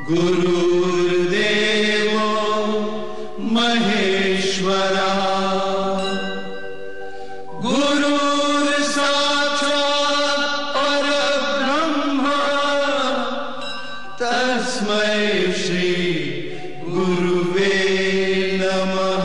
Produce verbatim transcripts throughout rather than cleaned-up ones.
गुरुर्देवो महेश्वरा गुरुर्साक्षात् परब्रह्म तस्मै श्री गुरुवे नमः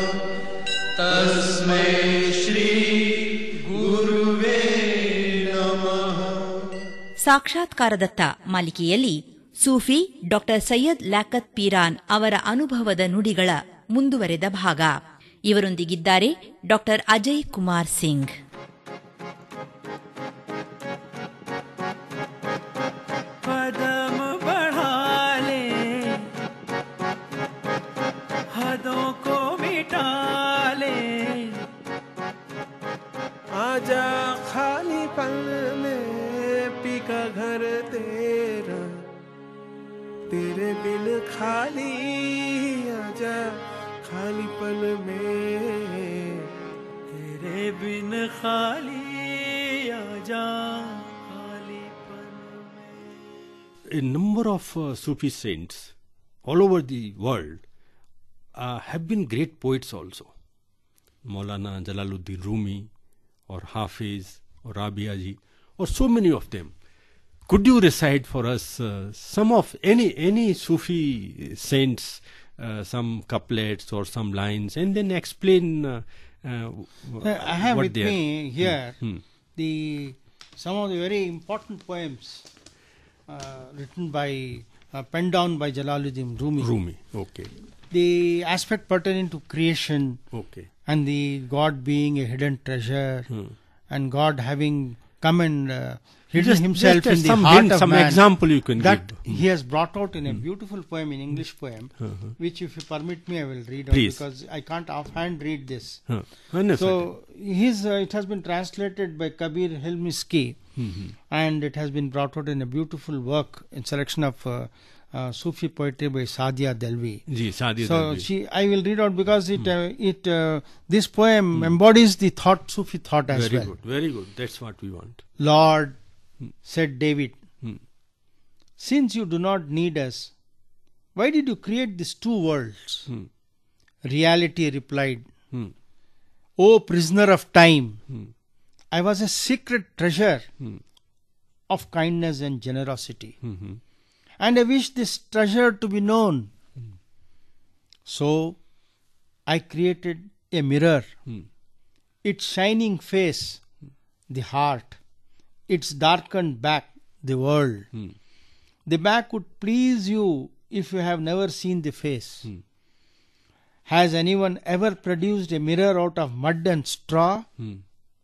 तस्मै श्री गुरुवे नमः. ಸಾಕ್ಷಾತ್ಕಾರದತ್ತ ಮಾಲಿಕೆಯಲ್ಲಿ ಸೂಫಿ ಡಾಕ್ಟರ್ ಸೈಯದ್ ಲ್ಯಾಕತ್ ಪೀರಾನ್ ಅವರ ಅನುಭವದ ನುಡಿಗಳ ಮುಂದುವರೆದ ಭಾಗ. ಇವರೊಂದಿಗಿದ್ದಾರೆ ಡಾಕ್ಟರ್ ಅಜಯ್ ಕುಮಾರ್ ಸಿಂಗ್. कदम बढ़ा ले हदों को मिटा ले आजा खाली पल में पी का घर तेरा तेरे बिन खाली आजा खाली पल में तेरे बिन खाली आजा. A number of uh, Sufi saints all over the world uh, have been great poets also. Maulana Jalaluddin Rumi or Hafiz or Rabiaji or so many of them. Could you recite for us uh, some of any any Sufi saints, uh, some couplets or some lines, and then explain uh, uh, I have what with they me are. here Hmm. Hmm. the some of the very important poems uh, written by uh, penned down by Jalaluddin Rumi. Rumi, okay. The aspect pertaining to creation, Okay. and the God being a hidden treasure, Hmm. and God having come and uh, hidden Just- himself just in the some heart hint, of some man. example you can that give. he has brought out in a beautiful poem, in English poem, Uh-huh. which, if you permit me, I will read Please. out because I can't offhand read this. Huh. Unnecessary. So his uh, it has been translated by Kabir Hilmiski, Mhm. and it has been brought out in a beautiful work in selection of uh, uh, Sufi poetry by Sadia Delvi. Ji, Sadia So Delvi. she, I will read out because it uh, it uh, this poem embodies the thought Sufi thought as Very well. good, very good. That's what we want. Lord, said David, Hmm. since you do not need us, why did you create these two worlds? Hmm. Reality replied, Hmm. O prisoner of time, Hmm. I was a secret treasure Hmm. of kindness and generosity, Mhm. and I wish this treasure to be known. So I created a mirror, Hmm. its shining face, the heart, its darkened back, the world. Hmm. The back would please you if you have never seen the face. Hmm. Has anyone ever produced a mirror out of mud and straw? Hmm.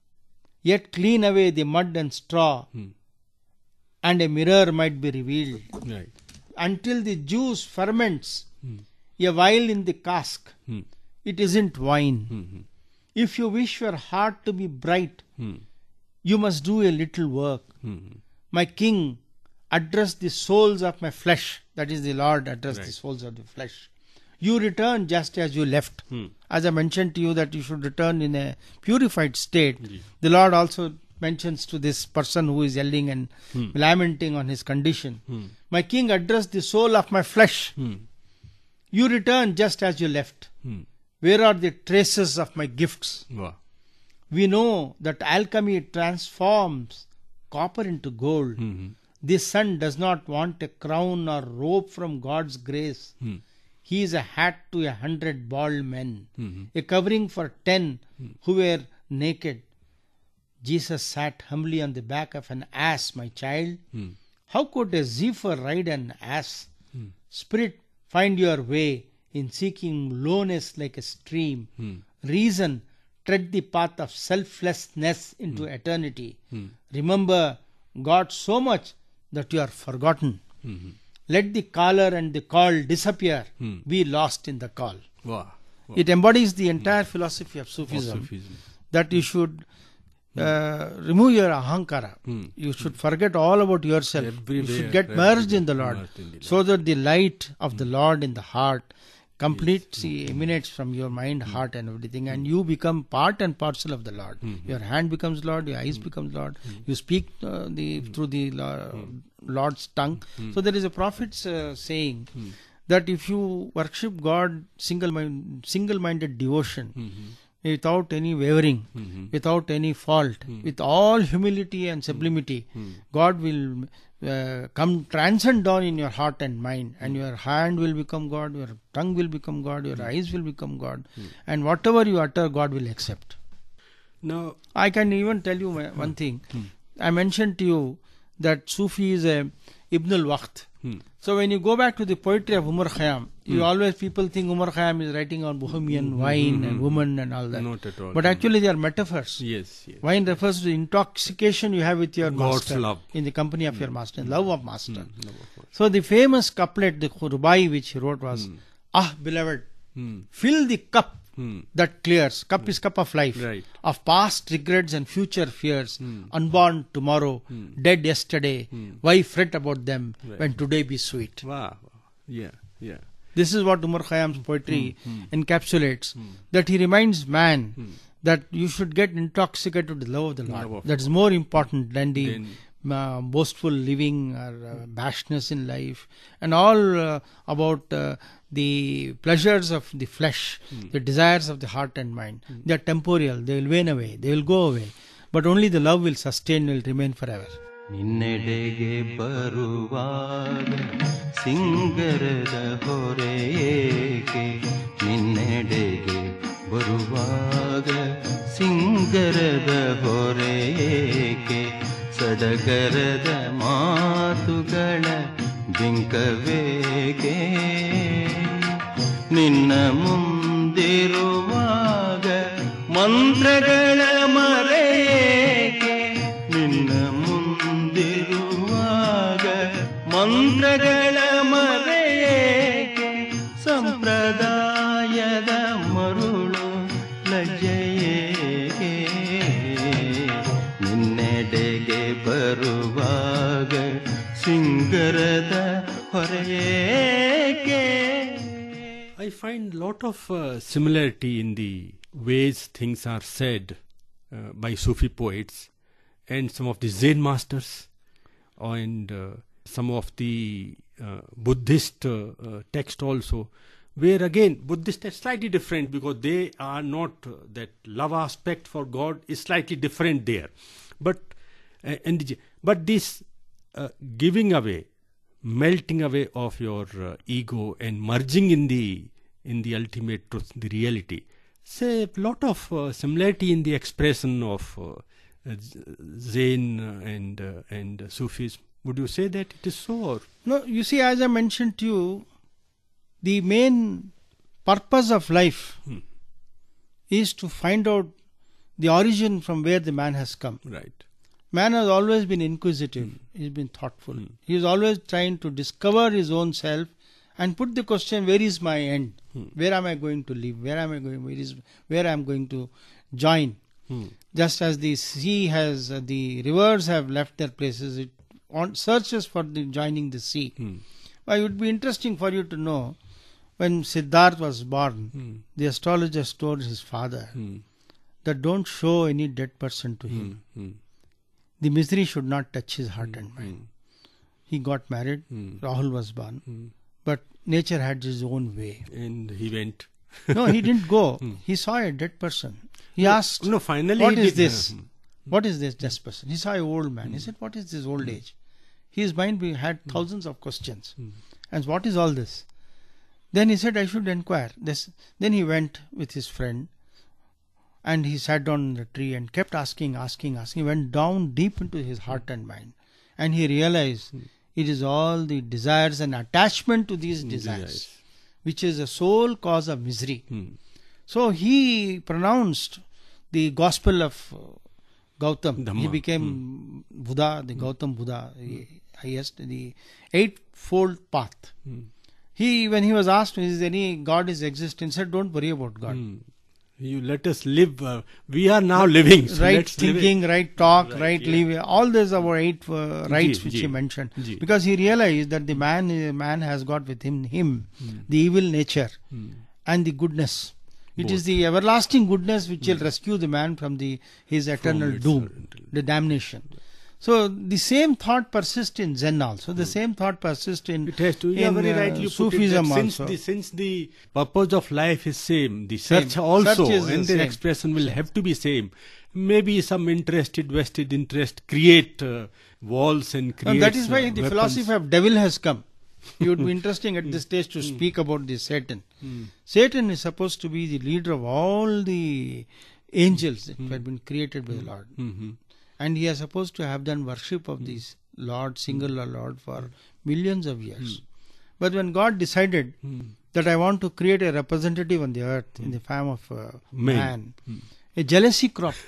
Yet clean away the mud and straw, Hmm. and a mirror might be revealed. Right. Until the juice ferments Hmm. a while in the cask, Hmm. it isn't wine. Mhm. If you wish your heart to be bright, Hmm. you must do a little work. Hmm. My king, address the souls of my flesh. That is, the Lord address the Right. souls of the flesh. You return just as you left. Hmm. As I mentioned to you that you should return in a purified state. Ji. The Lord also mentions to this person who is yelling and Hmm. lamenting on his condition. Hmm. My king, address the soul of my flesh. Hmm. You return just as you left. Hmm. Where are the traces of my gifts? Wow. We know that alchemy transforms copper into gold. Mhm. The sun does not want a crown or robe from God's grace. Hmm. He is a hat to a hundred bald men, Mhm. a covering for ten who were naked. Jesus sat humbly on the back of an ass, my child. Hmm. How could a zephyr ride an ass? Spirit, find your way in seeking lowness like a stream. Hmm. Reason, tread the path of selflessness into eternity. Hmm. Remember God so much that you are forgotten. Mhm. Let the caller and the call disappear. Hmm. Be lost in the call. Wow. Wow. It embodies the entire philosophy of Sufism. Sufism. That you should uh, remove your ahankara. Hmm. You should forget all about yourself. You Everywhere, should get everywhere, merged in the Lord, merged in the so that the light of the Lord in the heart complete see, emanates from your mind, heart and everything, and you become part and parcel of the Lord. Your hand becomes Lord, your eyes becomes Lord, you speak uh, the through the uh, Lord's tongue. So there is a prophet's uh, saying that if you worship God single mind, single-minded devotion, without any wavering, Mm-hmm. without any fault, with all humility and sublimity, God will uh, come transcend down in your heart and mind, and your hand will become God, your tongue will become God, your eyes will become God, and whatever you utter, God will accept. Now, I can even tell you my- one thing. I mentioned to you that Sufi is a Ibn al-Waqt. So when you go back to the poetry of Umar Khayyam, you always people think Umar Khayyam is writing on bohemian wine and women and all that. Not at all. But actually they are metaphors. yes, yes. Wine refers to the intoxication you have with your God's master, love. in the company of your master, love of master. No, of course. So the famous couplet, the Rubai which he wrote was, Ah beloved, Hmm. fill the cup Hmm. that clears. Cup is cup of life. Right. Of past regrets and future fears. Unborn tomorrow, dead yesterday. Why fret about them Right. when today be sweet? Wow. Yeah, yeah. This is what Umar Khayyam's poetry encapsulates. That he reminds man that you should get intoxicated with the love of the Lord. Love of That is more important than the Then- uh, boastful living or uh, bashness in life and all uh, about uh, the pleasures of the flesh, the desires of the heart and mind. They are temporal, they will wane away, they will go away. But only the love will sustain, will remain forever. ನಿನ್ನೆಡೆಗೆ ಬರುವಾಗ ಸಿಂಗರದ ಹೊರೆಯೇಕೆ ನಿನ್ನೆಡೆಗೆ ಬರುವಾಗ ಸಿಂಗರದ ಹೊರೆಯೇಕೆ ಸಡಗರದ ಮಾತುಗಳ ಬಿಂಕವೇಕೆ ನಿನ್ನ ಮುಂದಿರುವಾಗ ಮಂತ್ರಗಳ ಮರೆಯೇಕೆ ನಿನ್ನ ಮುಂದಿರುವಾಗ ಮಂತ್ರಗಳ ಮರೆಯೇಕೆ ಸಂಪ್ರದಾಯದ ಮರುಳು ಲಜ್ಜೆಯೇಕೆ ನಿನ್ನೆಡೆಗೆ ಬರುವಾಗ ಸಿಂಗರದ ಹೊರೆಯೇಕೆ. I find lot of uh, similarity in the ways things are said uh, by Sufi poets and some of the Zen masters and uh, some of the uh, Buddhist uh, uh, text also, where again Buddhist is slightly different because they are not uh, that love aspect for God is slightly different there, but uh, and the, but this uh, giving away, melting away of your uh, ego and merging in the in the ultimate truth, the reality. Say a lot of uh, similarity in the expression of uh, uh, Zen and uh, and uh, Sufism. Would you say that it is so? Or? No, you see, as I mentioned to you, the main purpose of life is to find out the origin from where the man has come. Right. Man has always been inquisitive. He's been thoughtful. He is always trying to discover his own self and put the question, where is my end? Where am I going to live? Where am I going? Where is where I am going to join? Just as the sea has, uh, the rivers have left their places, it on, searches for the joining the sea. Well, it would be interesting for you to know, when Siddhartha was born, the astrologers told his father that don't show any dead person to him. The misery should not touch his heart and mind. He got married, Rahul was born, but nature had its own way. And he went. No, he didn't go. He saw a dead person. He asked, No, finally what he is did- this? What is this dead person? He saw an old man. He said, what is this old age? His mind be- had thousands of questions. And what is all this? Then he said, I should inquire. This. Then he went with his friend and he sat down in the tree and kept asking, asking, asking. He went down deep into his heart and mind. And he realized it is all the desires and attachment to these desires, Desires. which is the sole cause of misery. So he pronounced the gospel of uh, Gautam. Dhamma. He became Buddha, the Gautam Buddha, the highest, the eightfold path. He, when he was asked, is any God is existent, he said, don't worry about God. You let us live. Uh, we are now living. So right let's live it. thinking, right talk, Right, right, yeah. living. All these are our eight uh, rights Ji, which ji. he mentioned. Ji. Because he realized that the man uh, man has got within him the evil nature and the goodness. It is Both. the everlasting goodness which will rescue the man from the his eternal its doom, eternal- the damnation. So the same thought persists in Zen also. The same thought persists in, It has to. You are in very uh, rightly put it Sufism that since also. the, since the purpose of life is same, the Same. search also Search is the and the same. expression will have to be same. Maybe some interested, vested interest create uh, walls and create. And that is why the philosophy of devil has come. It would be interesting at this stage to speak about the Satan. Satan is supposed to be the leader of all the angels that had been created by the Lord. Mm-hmm. And he is supposed to have done worship of this Lord, singular Lord, for millions of years. But when God decided that I want to create a representative on the earth in the form of uh, Man. man, a jealousy cropped.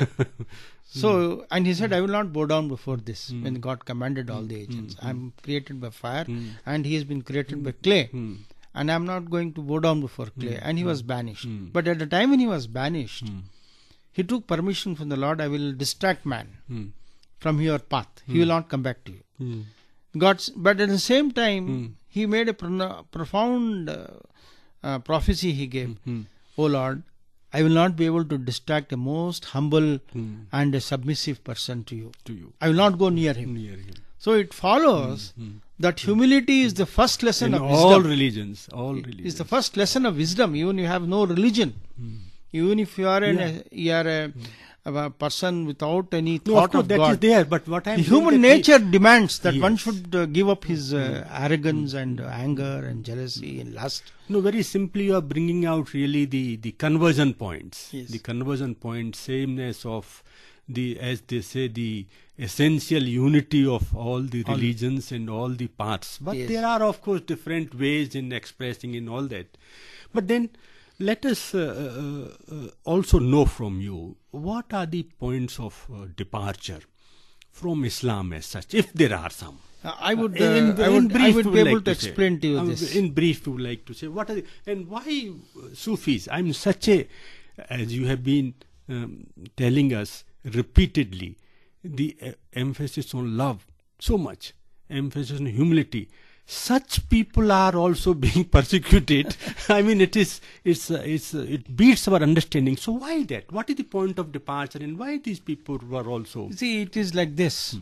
So, and he said, I will not bow down before this. When God commanded all the agents, I am created by fire, and he has been created by clay, and I am not going to bow down before clay. And he was banished. But at the time when he was banished, he took permission from the Lord. I will distract man from your path. He will not come back to you. God's, but at the same time, he made a pro- profound uh, uh, prophecy. He gave, "O Lord, I will not be able to distract a most humble and a submissive person to you. To you. I will not go near him." Near him. So it follows that humility is the first lesson In of all wisdom. religions, all religions. It's the first lesson of wisdom. Even you have no religion, even if you are an, Yeah. a, you are a, a person without any No, of thought course, of that is God. there, but what I'm The saying human that we- nature demands that one Yes. should uh, give up his uh, arrogance and uh, anger and jealousy and lust. No, very simply you are bringing out really the, the conversion points. Yes. The conversion point, sameness of the, as they say, the essential unity of all the religions and all the paths. But Yes. there are, of course, different ways in expressing in all that. But then let us uh, uh, uh, also know from you, what are the points of uh, departure from Islam as such, if there are some? Uh, I would, Uh, uh, in, I in would, brief, I would we be able like to say. explain to you Um, this. In brief, we would like to say what are the, and why uh, Sufis? I'm such a, as you have been um, telling us repeatedly, the uh, emphasis on love so much, emphasis on humility. Such people are also being persecuted. I mean, it is, it's, uh, it's, uh, it beats our understanding. So why that? What is the point of departure, and why these people were also? See, it is like this.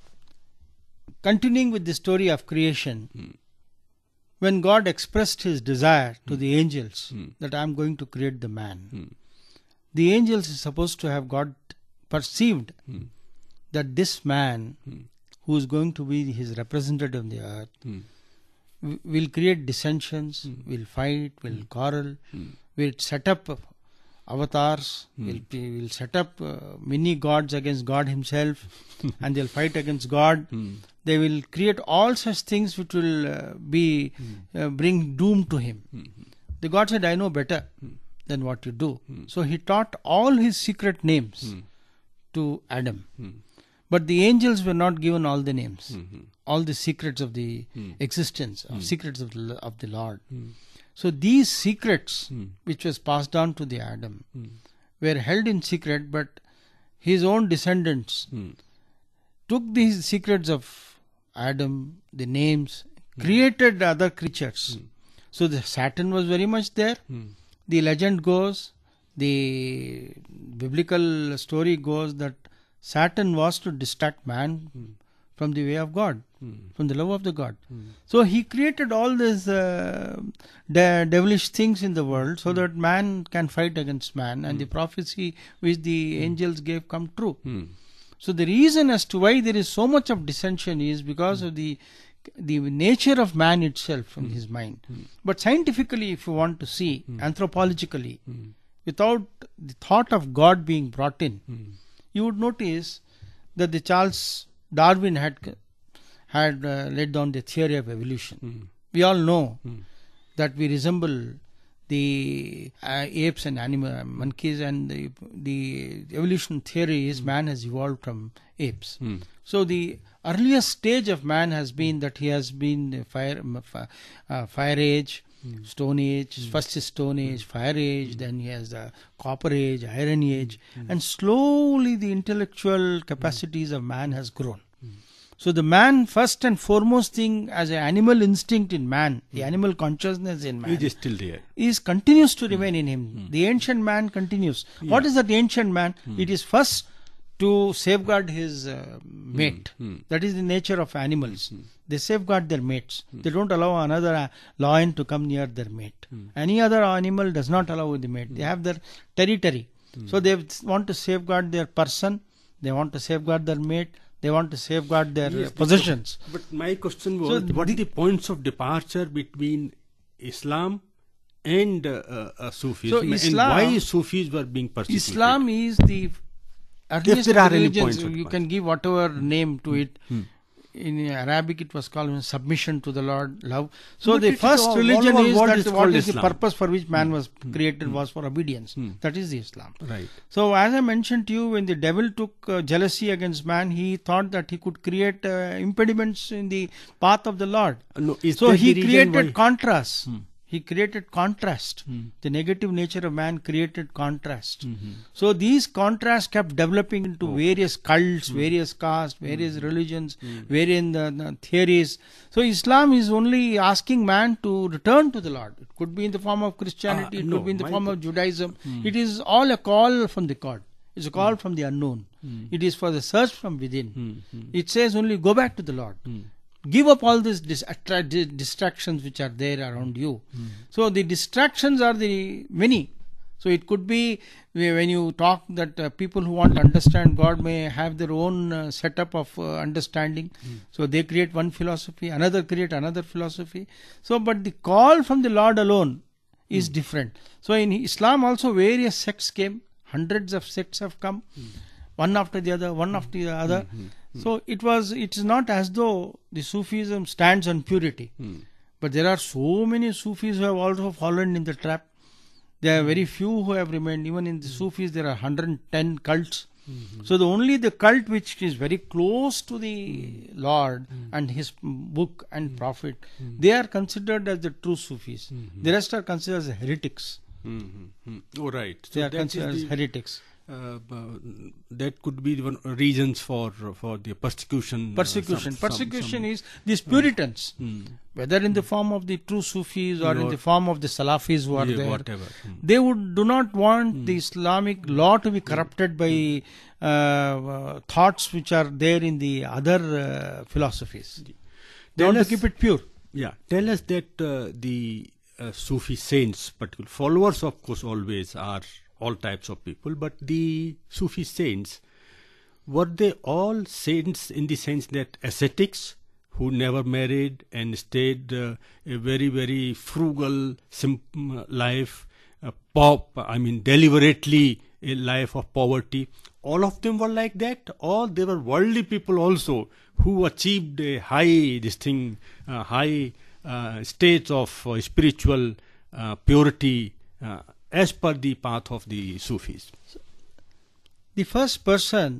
Continuing with the story of creation, when God expressed his desire to the angels that I am going to create the man, the angels is supposed to have got perceived that this man who is going to be his representative on the earth w- will create dissensions, will fight, will quarrel, will set up avatars, will, be- will set up uh, many gods against God himself, and they'll fight against God. They will create all such things which will uh, be uh, bring doom to him. The God said, I know better than what you do. So he taught all his secret names to Adam. But the angels were not given all the names, all the secrets of the existence, of secrets of the, of the Lord. So these secrets, which was passed on to the Adam, were held in secret, but his own descendants took these secrets of Adam, the names, created other creatures. So the Saturn was very much there. The legend goes, the biblical story goes that Saturn was to distract man from the way of God, from the love of the God. So he created all these uh, de- devilish things in the world so that man can fight against man, and the prophecy which the angels gave come true. So the reason as to why there is so much of dissension is because of the the nature of man itself from his mind. But scientifically, if you want to see, anthropologically, without the thought of God being brought in, you would notice that the Charles Darwin had had uh, laid down the theory of evolution. We all know that we resemble the uh, apes and animal monkeys, and the, the evolution theory is man has evolved from apes. So the earliest stage of man has been that he has been the fire uh, fire age, Stone Age, first is Stone Age, Fire Age, then he has the Copper Age, Iron Age, and slowly the intellectual capacities of man has grown. So the man, first and foremost thing, as an animal instinct in man, the animal consciousness in man, It is still there. is continues to remain in him. The ancient man continues. What is that ancient man? It is first to safeguard his uh, mate. That is the nature of animals. They safeguard their mates. They don't allow another uh, lion to come near their mate. Any other animal does not allow the mate. They have their territory. So they want to safeguard their person. They want to safeguard their mate. They want to safeguard their Yes, uh, possessions. But my question was, So what the- are the points of departure between Islam and uh, uh, uh, Sufism, So and Islam- why Sufis were being persecuted? Islam is the earliest there are any religions. points of You departure. can give whatever name to it. In Arabic, it was called submission to the Lord, love. So But the it is first all- religion all over is world that is what called is the Islam. purpose for which man was created was for obedience. That is the Islam. Right. So as I mentioned to you, when the devil took uh, jealousy against man, he thought that he could create uh, impediments in the path of the Lord. Uh, no, is So that he the reason created why- contrast. He created contrast. The negative nature of man created contrast. So these contrasts kept developing into various cults, various castes, various religions, various the, the theories. So Islam is only asking man to return to the Lord. It could be in the form of Christianity, Ah, it no, could be in the my form po- of Judaism. It is all a call from the God. It's a call from the unknown. It is for the search from within. It says only go back to the Lord. Give up all these dis- attra- di- distractions which are there around you. So the distractions are the many. So it could be whe- when you talk that uh, people who want to understand God may have their own uh, setup of uh, understanding. So they create one philosophy, another create another philosophy. So but the call from the Lord alone is different. So in Islam also various sects came. Hundreds of sects have come. One after the other, one after the other. So it was. It is not as though the Sufism stands on purity, but there are so many Sufis who have also fallen in the trap. There are very few who have remained. Even in the Sufis, there are one hundred ten cults. So the only the cult which is very close to the Lord and His book and Prophet, they are considered as the true Sufis. The rest are considered as heretics. Mm-hmm. Oh, right. So They are that is considered as the- heretics. Uh, uh, that could be one reasons for for the persecution. uh, Persecution. some- some- Persecution some- is these Puritans, Mm. whether in the form of the true Sufis or in Or- the form of the Salafis who are yeah, there. whatever. Mm. They would do not want the Islamic law to be corrupted by uh, uh, thoughts which are there in the other uh, philosophies. They Tell want us- to keep it pure. Yeah, tell us that uh, the uh, Sufi saints, particular followers, of course, always are all types of people, but the Sufi saints, were they all saints in the sense that ascetics who never married and stayed uh, a very, very frugal, simple life, uh, pop, I mean, deliberately a life of poverty? All of them were like that, or they were worldly people also who achieved a high, this thing, uh, high uh, states of uh, spiritual uh, purity uh, as per the path of the Sufis. The first person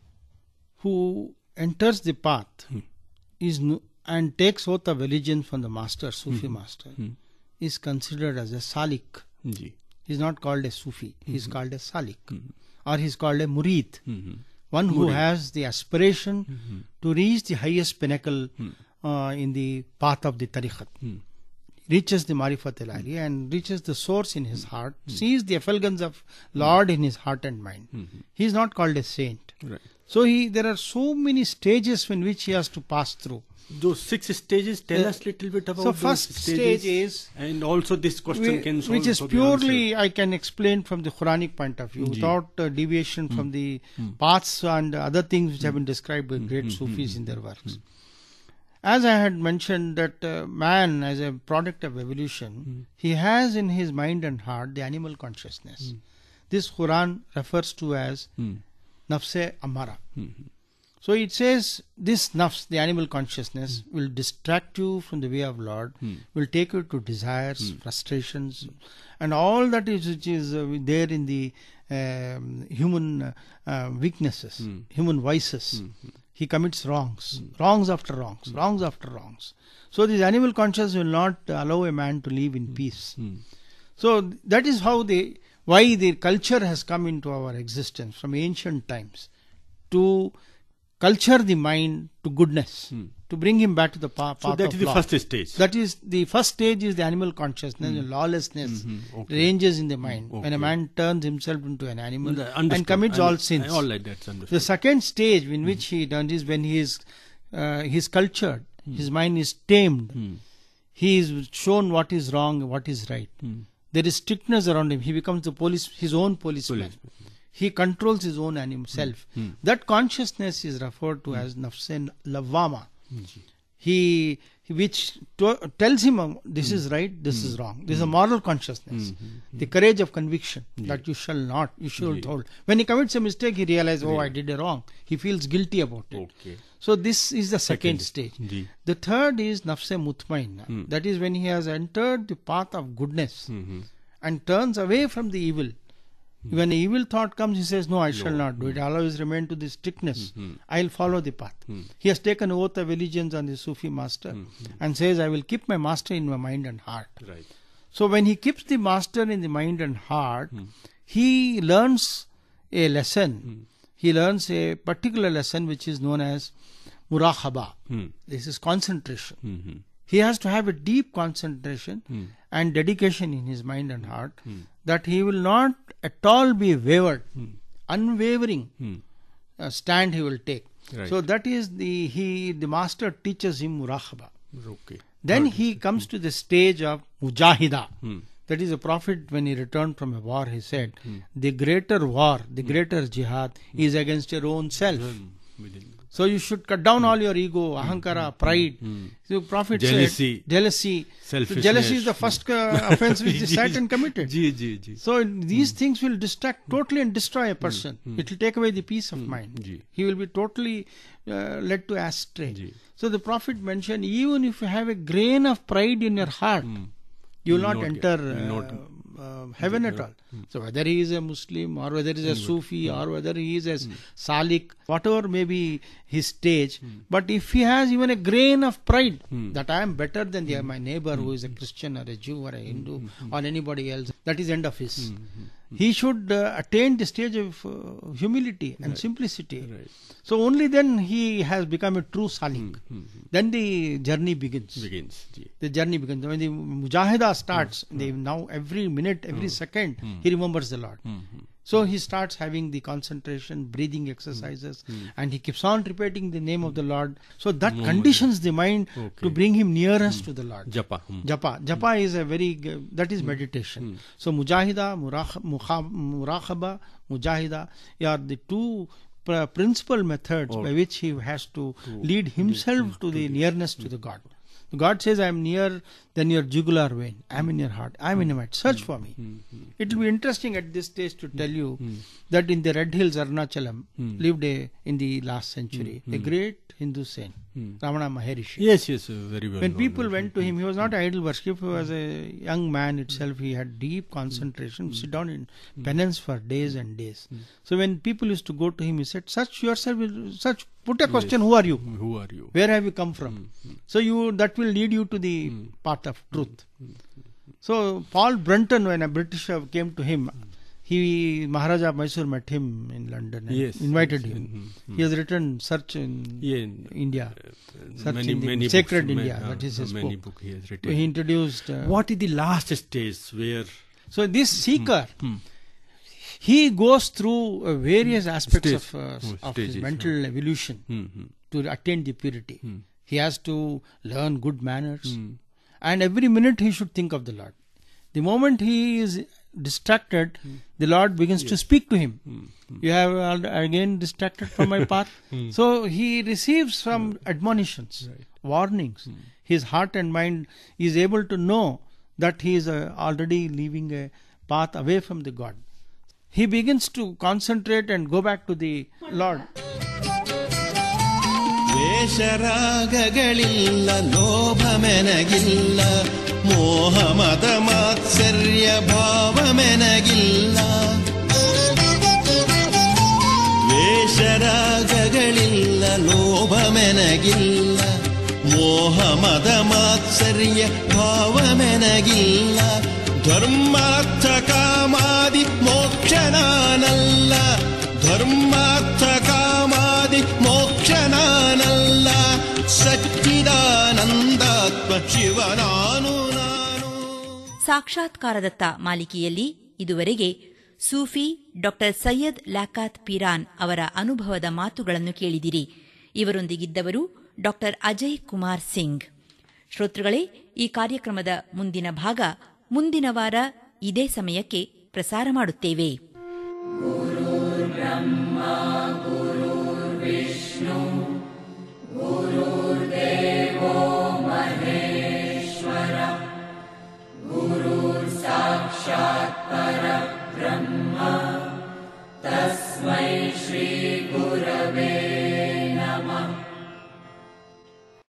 who enters the path is no, and takes oath of allegiance from the master, Sufi master, is considered as a Salik. Ji. He is not called a Sufi. He is called a Salik. Or he is called a Murid. Mhm. One who Murid. has the aspiration to reach the highest pinnacle uh, in the path of the tariqat. Reaches the Marifat al-Ali and reaches the source in his heart, sees the effulgence of Lord in his heart and mind. He is not called a saint. Right. So he, there are so many stages in which he has to pass through. Those six stages, tell Uh, us little bit about so those first stages. stage is- and also this question Whi- can which is also be answered. purely I can explain from the Quranic point of view, Ji. without uh, deviation from the paths and other things which have been described by great Sufis in their works. As I had mentioned that uh, man as a product of evolution, he has in his mind and heart the animal consciousness. This Quran refers to as nafse amara. So it says this nafs, the animal consciousness, will distract you from the way of Lord, will take you to desires, frustrations, and all that is which is uh, there in the um, human uh, uh, weaknesses, human vices. he commits wrongs, wrongs after wrongs, wrongs after wrongs. So this animal consciousness will not allow a man to live in peace. So that is how they, why the culture has come into our existence from ancient times, to culture the mind to goodness, to bring him back to the pa- path So that of is the law. first stage. That is the first stage is the animal consciousness, the lawlessness Okay. ranges in the mind. When a Okay. man turns himself into an animal The- and understood. commits And- all sins. All right, that's understood. The second stage in which he done is when he is uh, he is cultured, his mind is tamed, he is shown what is wrong, what is right. There is strictness around him. He becomes the police, his own policeman. He controls his own animal self. That consciousness is referred to as nafse lawwama. He, which to, tells him um, this is right, this is wrong. This is a moral consciousness. The courage of conviction that you shall not, you should hold. When he commits a mistake, he realizes, oh, I did a wrong. He feels guilty about it. Okay. So this is the second, Second. stage. Ji. The third is nafse mutmainna. That is when he has entered the path of goodness and turns away from the evil. When an evil thought comes, he says, no, I shall not do it. I'll always remain to the strictness. I'll follow the path. He has taken oath of allegiance on the Sufi master and says, I will keep my master in my mind and heart. Right. So when he keeps the master in the mind and heart, he learns a lesson. He learns a particular lesson which is known as muraqaba. This is concentration. He has to have a deep concentration and dedication in his mind and heart that he will not at all be wavered, unwavering uh, stand he will take. Right. So that is the, he, the master teaches him muraqaba. Okay. Then he comes to the stage of mujahida. That is, a prophet, when he returned from a war, he said, the greater war, the greater jihad is against your own self. So you should cut down all your ego, ahankara, pride. So prophet Jealousy. said, jealousy. So Selfishness. jealousy is the first uh, offense which the Satan committed. Ji, ji, ji. So these things will distract totally and destroy a person. It will take away the peace of mind. Ji. He will be totally uh, led to astray. Ji. So the prophet mentioned, even if you have a grain of pride in your heart, you will Will not, not enter get- will not- uh, uh, heaven at all. So whether he is a Muslim or whether he is a Sufi or whether he is a Salik, whatever may be his stage, but if he has even a grain of pride that I am better than the, my neighbor who is a Christian or a Jew or a Hindu or anybody else, that is end of his. He should uh, attain the stage of uh, humility and simplicity. Right. So only then he has become a true Salik. Then the journey begins. Begins. Ji. The journey begins. When the mujahida starts, they now every minute, every second, he remembers the Lord. So he starts having the concentration, breathing exercises, and he keeps on repeating the name of the Lord. So that conditions the mind Okay. to bring him nearest to the Lord. Japa. Hmm. Japa. Japa is a very, g- that is meditation. So mujahida, murakh- mukha- murakhaba, mujahida are the two pr- principal methods by which he has to lead himself to the nearness to the God. God says, I am near than your jugular vein. I am in your heart. I am in your mind. Search for me. It will be interesting at this stage to tell you that in the Red Hills, Arunachalam, lived a, in the last century, a great Hindu saint, Ramana Maharishi. Yes, yes, uh, very well. When known. people went to him, he was not idle worship. He was a young man itself. He had deep concentration, sit down in penance for days and days. So when people used to go to him, he said, search yourself, search, put a question, who are you? Who are you? Where have you come from? So you that will lead you to the path of truth. So Paul Brunton, when a British came to him, he Maharaja of Mysore met him in London and Yes, invited yes, him. mm, He has written Search in Yeah, in, India, Search many, in the many Sacred books, India. ma- that is his many book. book he has So written. he introduced. Uh, What is the last stage where So this seeker, he goes through uh, various aspects Stage. of, uh, Oh, of his stages, mental evolution Mhm. to attain the purity. He has to learn good manners, and every minute he should think of the Lord. The moment he is distracted, the Lord begins to speak to him. You have al- again distracted from my path. So he receives some admonitions, warnings. His heart and mind is able to know that he is uh, already leaving a path away from the God. He begins to concentrate and go back to the Lord. ವೇಷರಾಗಗಳಿಲ್ಲ ಲೋಭಮೆನಗಿಲ್ಲ ಮೋಹಮದ ಮಾತ್ಸರ್ಯ ಭಾವಮೆನಗಿಲ್ಲ ವೇಷರಾಗ ಭೇದಗಳಿಲ್ಲ ಲೋಭ ಮೆನಗಿಲ್ಲ ಮೋಹ ಮದ ಮಾತ್ಸರ್ಯ ಭಾವ ಮೆನಗಿಲ್ಲ ಧರ್ಮಾರ್ಥ ಕಾಮಾದಿ ಮೋಕ್ಷ ನಾನಲ್ಲ ಧರ್ಮಾರ್ಥ ಕಾಮಾದಿ ಮೋಕ್ಷ ನಾನಲ್ಲ ಸಚ್ಚಿದಾನಂದಾತ್ಮ ಶಿವನಾನು ನಾನು. ಸಾಕ್ಷಾತ್ಕಾರದತ್ತ ಮಾಲಿಕೆಯಲ್ಲಿ ಇದುವರೆಗೆ ಸೂಫಿ ಡಾಕ್ಟರ್ ಸೈಯದ್ ಲ್ಯಾಕಾತ್ ಪೀರಾನ್ ಅವರ ಅನುಭವದ ಮಾತುಗಳನ್ನು ಕೇಳಿದಿರಿ. ಇವರೊಂದಿಗಿದ್ದವರು ಡಾಕ್ಟರ್ ಅಜಯ್ ಕುಮಾರ್ ಸಿಂಗ್. ಶ್ರೋತೃಗಳೇ, ಈ ಕಾರ್ಯಕ್ರಮದ ಮುಂದಿನ ಭಾಗ ಮುಂದಿನ ವಾರ ಇದೇ ಸಮಯಕ್ಕೆ ಪ್ರಸಾರ ಮಾಡುತ್ತೇವೆ. ಸಾಕ್ಷಾತ್ ಪರಬ್ರಹ್ಮ